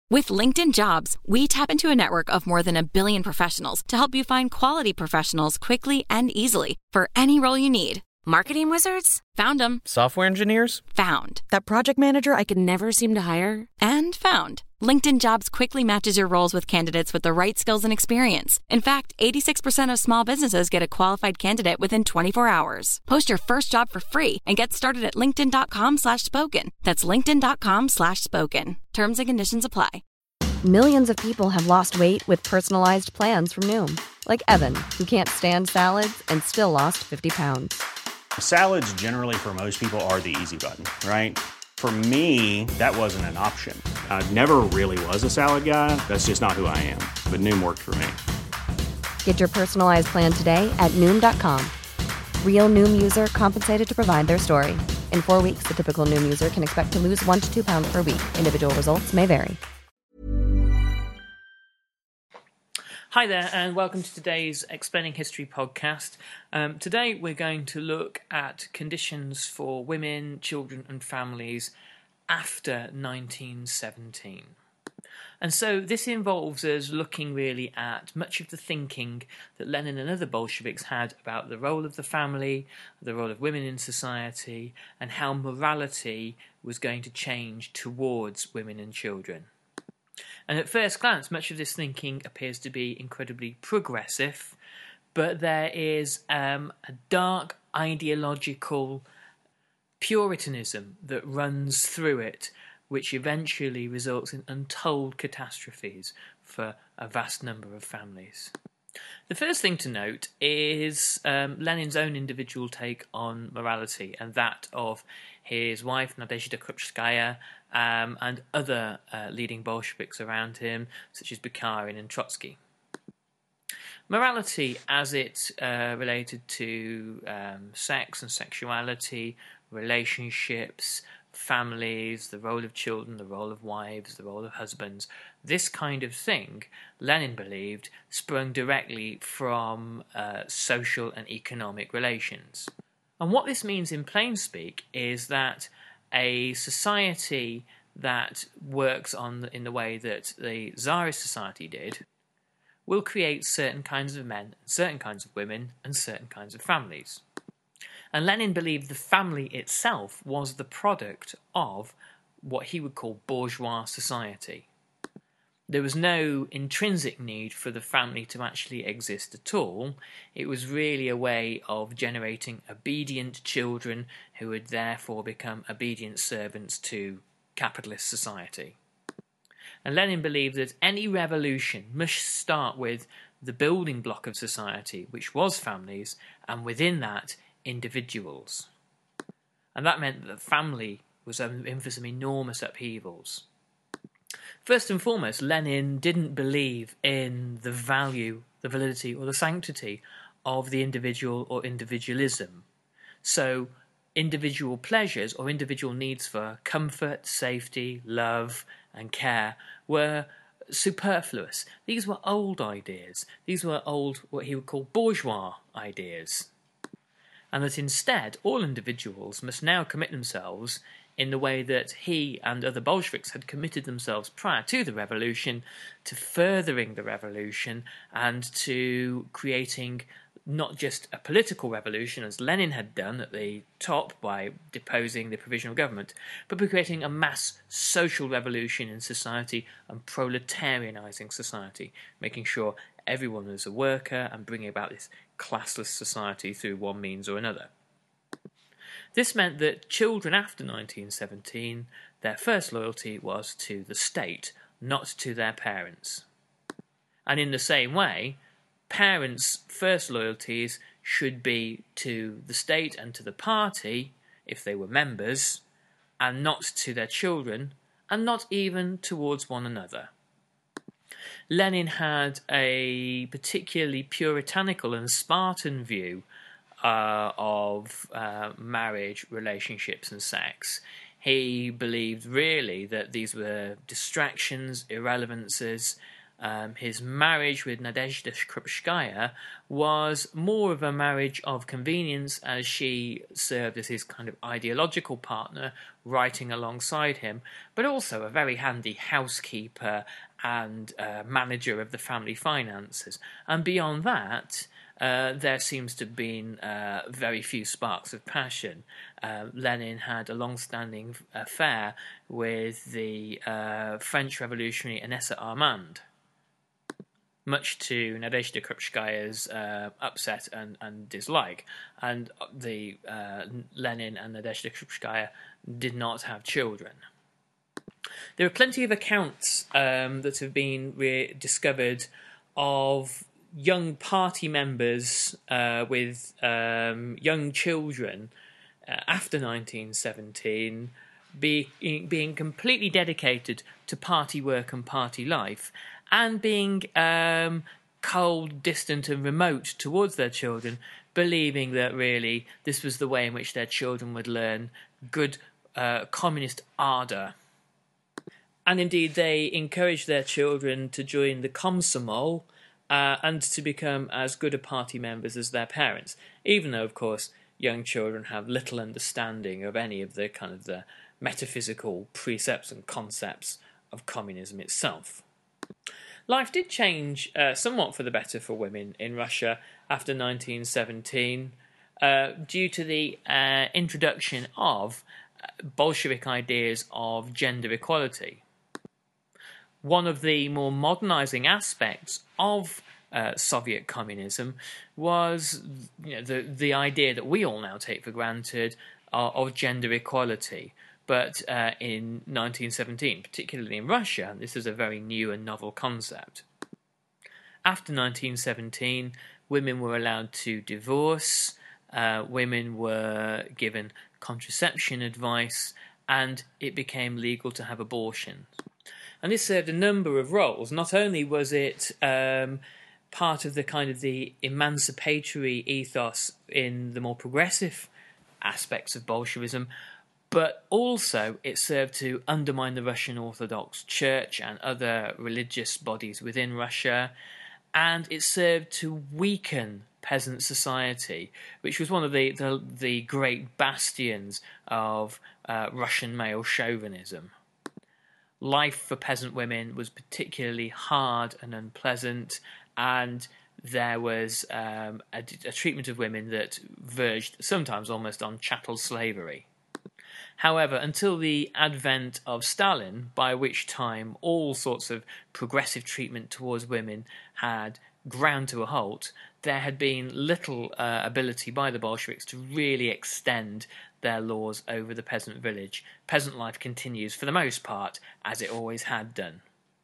With LinkedIn Jobs, we tap into a network of more than 1 billion professionals to help you find quality professionals quickly and easily for any role you need. Marketing wizards? Found them. Software engineers? Found. That project manager I could never seem to hire? And found. LinkedIn Jobs quickly matches your roles with candidates with the right skills and experience. In fact, 86% of small businesses get a qualified candidate within 24 hours. Post your first job for free and get started at linkedin.com/spoken. That's linkedin.com/spoken. Terms and conditions apply. Millions of people have lost weight with personalized plans from Noom. Like Evan, who can't stand salads and still lost 50 pounds. Salads generally for most people are the easy button, right? For me, that wasn't an option. I never really was a salad guy. That's just not who I am. But Noom worked for me. Get your personalized plan today at Noom.com. Real Noom user compensated to provide their story. In 4 weeks, the typical Noom user can expect to lose 1 to 2 pounds per week. Individual results may vary. Hi there, and welcome to today's Explaining History podcast. Today we're going to look at conditions for women, children and families after 1917. And so this involves us looking really at much of the thinking that Lenin and other Bolsheviks had about the role of the family, the role of women in society, and how morality was going to change towards women and children. And at first glance, much of this thinking appears to be incredibly progressive, but there is a dark ideological puritanism that runs through it, which eventually results in untold catastrophes for a vast number of families. The first thing to note is Lenin's own individual take on morality, and that of his wife Nadezhda Krupskaya and other leading Bolsheviks around him, such as Bukharin and Trotsky. Morality, as it related to sex and sexuality, relationships, families, the role of children, the role of wives, the role of husbands, this kind of thing, Lenin believed, sprung directly from social and economic relations. And what this means in plain speak is that a society that works in the way that the Tsarist society did will create certain kinds of men, certain kinds of women, and certain kinds of families. And Lenin believed the family itself was the product of what he would call bourgeois society. There was no intrinsic need for the family to actually exist at all. It was really a way of generating obedient children who would therefore become obedient servants to capitalist society. And Lenin believed that any revolution must start with the building block of society, which was families, and within that, individuals. And that meant that the family was in for some enormous upheavals. First and foremost, Lenin didn't believe in the value, the validity, or the sanctity of the individual or individualism. So, individual pleasures or individual needs for comfort, safety, love, and care were superfluous. These were old ideas. These were old, what he would call bourgeois ideas. And that instead, all individuals must now commit themselves in the way that he and other Bolsheviks had committed themselves prior to the revolution, to furthering the revolution and to creating not just a political revolution, as Lenin had done at the top by deposing the provisional government, but by creating a mass social revolution in society and proletarianising society, making sure everyone was a worker and bringing about this classless society through one means or another. This meant that children after 1917, their first loyalty was to the state, not to their parents. And in the same way, parents' first loyalties should be to the state and to the party, if they were members, and not to their children, and not even towards one another. Lenin had a particularly puritanical and Spartan view of marriage, relationships and sex. He believed really that these were distractions, irrelevances, His marriage with Nadezhda Krupskaya was more of a marriage of convenience, as she served as his kind of ideological partner, writing alongside him, but also a very handy housekeeper and manager of the family finances. And beyond that, there seems to have been very few sparks of passion. Lenin had a long-standing affair with the French revolutionary Inessa Armand, much to Nadezhda Krupskaya's upset and dislike. And the Lenin and Nadezhda Krupskaya did not have children. There are plenty of accounts that have been discovered of young party members with young children after 1917 being completely dedicated to party work and party life, and being cold, distant and remote towards their children, believing that really this was the way in which their children would learn good communist ardour. And indeed they encouraged their children to join the Komsomol and to become as good a party members as their parents, even though, of course, young children have little understanding of any of the kind of the metaphysical precepts and concepts of communism itself. Life did change somewhat for the better for women in Russia after 1917 due to the introduction of Bolshevik ideas of gender equality. One of the more modernising aspects of Soviet communism was the idea that we all now take for granted of gender equality. But in 1917, particularly in Russia, this is a very new and novel concept. After 1917, women were allowed to divorce, women were given contraception advice, and it became legal to have abortions. And this served a number of roles. Not only was it part of the kind of the emancipatory ethos in the more progressive aspects of Bolshevism, but also it served to undermine the Russian Orthodox Church and other religious bodies within Russia, and it served to weaken peasant society, which was one of the great bastions of Russian male chauvinism. Life for peasant women was particularly hard and unpleasant, and there was a treatment of women that verged sometimes almost on chattel slavery. However, until the advent of Stalin, by which time all sorts of progressive treatment towards women had ground to a halt, there had been little ability by the Bolsheviks to really extend their laws over the peasant village. Peasant life continues, for the most part, as it always had done.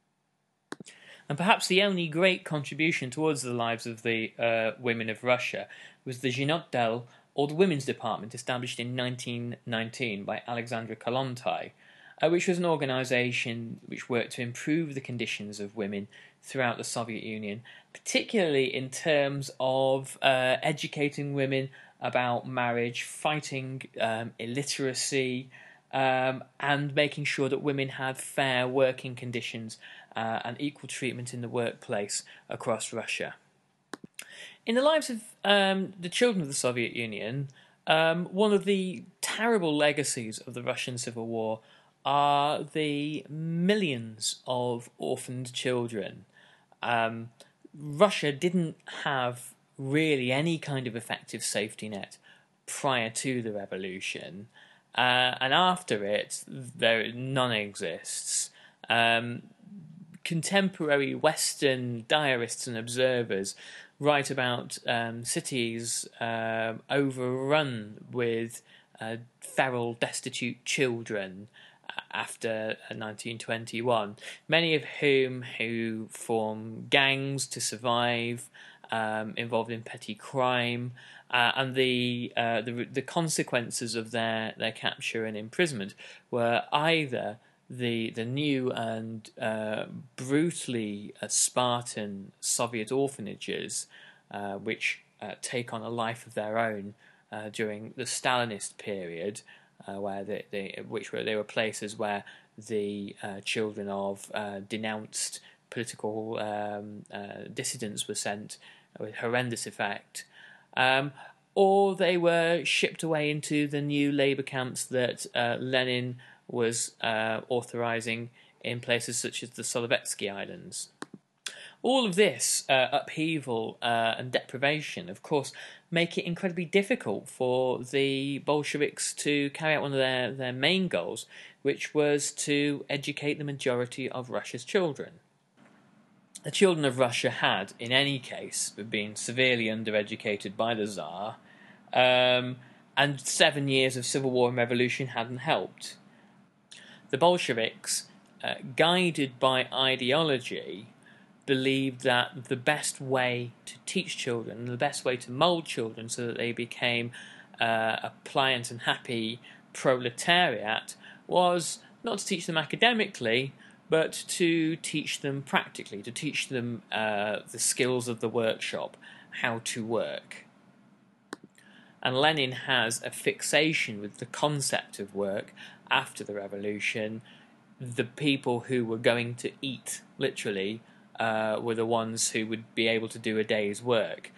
And perhaps the only great contribution towards the lives of the women of Russia was the Zhenotdel, or the Women's Department, established in 1919 by Alexandra Kollontai, which was an organisation which worked to improve the conditions of women throughout the Soviet Union, particularly in terms of educating women about marriage, fighting illiteracy, and making sure that women had fair working conditions and equal treatment in the workplace across Russia. In the lives of the children of the Soviet Union, one of the terrible legacies of the Russian Civil War are the millions of orphaned children. Russia didn't have really any kind of effective safety net prior to the revolution, and after it, none exists. Contemporary Western diarists and observers write about cities overrun with feral, destitute children after 1921, many of who form gangs to survive, involved in petty crime, and the consequences of their capture and imprisonment were either the new and brutally Spartan Soviet orphanages, which take on a life of their own during the Stalinist period, where they were places where the children of denounced political dissidents were sent with horrendous effect, or they were shipped away into the new labour camps that Lenin was authorising in places such as the Solovetsky Islands. All of this upheaval and deprivation, of course, make it incredibly difficult for the Bolsheviks to carry out one of their main goals, which was to educate the majority of Russia's children. The children of Russia had, in any case, been severely undereducated by the Tsar, and 7 years of civil war and revolution hadn't helped. The Bolsheviks, guided by ideology, believed that the best way to teach children, the best way to mould children so that they became a pliant and happy proletariat, was not to teach them academically, but to teach them practically, to teach them the skills of the workshop, how to work. And Lenin has a fixation with the concept of work after the revolution. The people who were going to eat, literally, were the ones who would be able to do a day's work.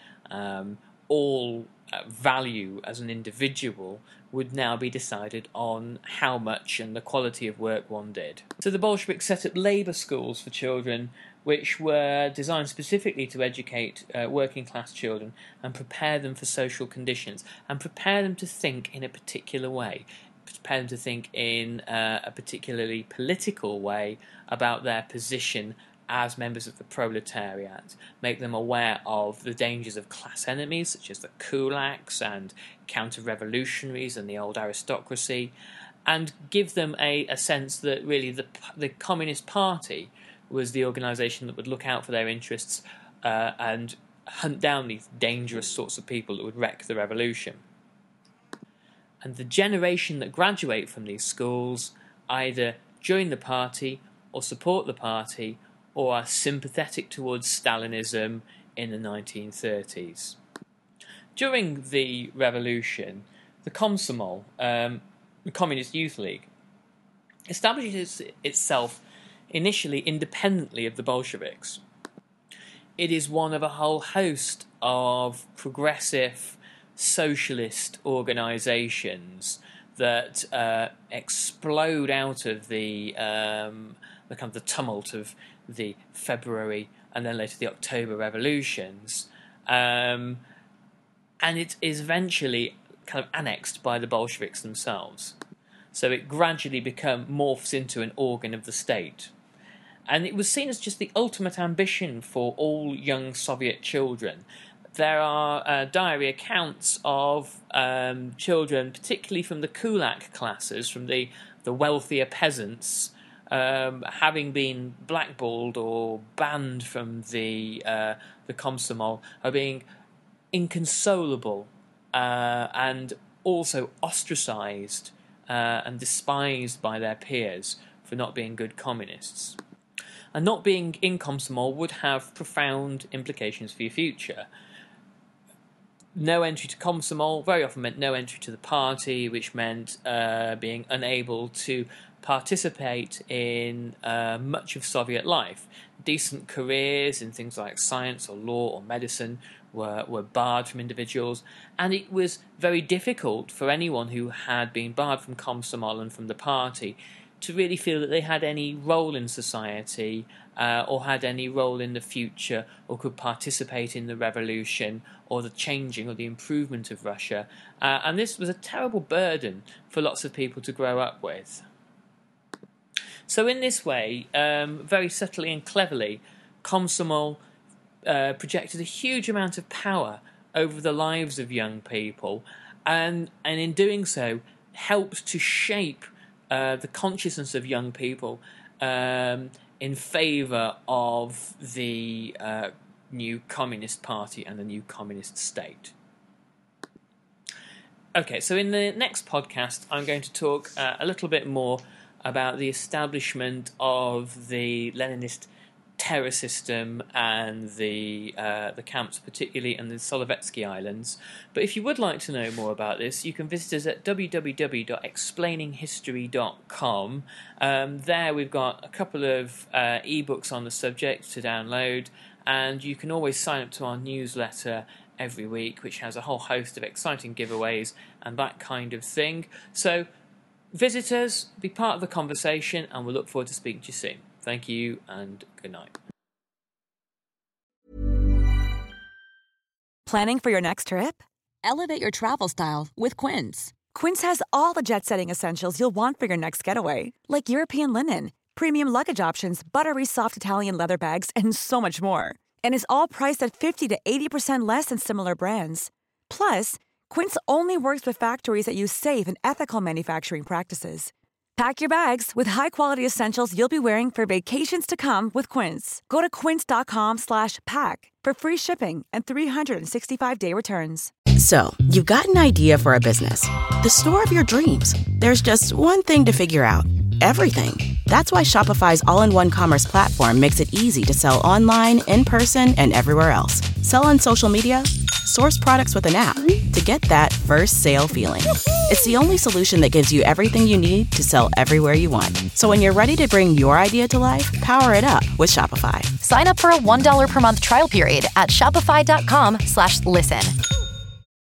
All value as an individual would now be decided on how much and the quality of work one did. So the Bolsheviks set up labour schools for children, which were designed specifically to educate working class children and prepare them for social conditions and prepare them to think in a particular way, prepare them to think in a particularly political way about their position as members of the proletariat, make them aware of the dangers of class enemies such as the kulaks and counter-revolutionaries and the old aristocracy, and give them a sense that really the Communist Party was the organisation that would look out for their interests and hunt down these dangerous sorts of people that would wreck the revolution. And the generation that graduate from these schools either join the party or support the party or are sympathetic towards Stalinism in the 1930s. During the revolution, the Komsomol, the Communist Youth League, establishes itself initially independently of the Bolsheviks. It is one of a whole host of progressive socialist organisations that explode out of the kind of the tumult of the February and then later the October revolutions, and it is eventually kind of annexed by the Bolsheviks themselves. So it gradually morphs into an organ of the state. And it was seen as just the ultimate ambition for all young Soviet children. There are diary accounts of children, particularly from the kulak classes, from the wealthier peasants, having been blackballed or banned from the Komsomol, are being inconsolable and also ostracised and despised by their peers for not being good communists. And not being in Komsomol would have profound implications for your future. No entry to Komsomol very often meant no entry to the party, which meant being unable to participate in much of Soviet life. Decent careers in things like science or law or medicine were barred from individuals, and it was very difficult for anyone who had been barred from Komsomol and from the party to really feel that they had any role in society or had any role in the future or could participate in the revolution or the changing or the improvement of Russia. And this was a terrible burden for lots of people to grow up with. So in this way, very subtly and cleverly, Komsomol projected a huge amount of power over the lives of young people, and in doing so helped to shape the consciousness of young people in favour of the new Communist Party and the new Communist state. Okay, so in the next podcast, I'm going to talk a little bit more about the establishment of the Leninist Terror System and the camps, particularly in the Solovetsky Islands. But if you would like to know more about this, you can visit us at www.explaininghistory.com. There we've got a couple of ebooks on the subject to download, and you can always sign up to our newsletter every week, which has a whole host of exciting giveaways and that kind of thing. So visit us, be part of the conversation, and we'll look forward to speaking to you soon. Thank you, and good night. Planning for your next trip? Elevate your travel style with Quince. Quince has all the jet-setting essentials you'll want for your next getaway, like European linen, premium luggage options, buttery soft Italian leather bags, and so much more. And is all priced at 50 to 80% less than similar brands. Plus, Quince only works with factories that use safe and ethical manufacturing practices. Pack your bags with high-quality essentials you'll be wearing for vacations to come with Quince. Go to quince.com/pack for free shipping and 365-day returns. So, you've got an idea for a business. The store of your dreams. There's just one thing to figure out. Everything. That's why Shopify's all-in-one commerce platform makes it easy to sell online, in person, and everywhere else. Sell on social media, source products with an app to get that first sale feeling. It's the only solution that gives you everything you need to sell everywhere you want. So when you're ready to bring your idea to life, power it up with Shopify. Sign up for a $1 per month trial period at shopify.com/listen.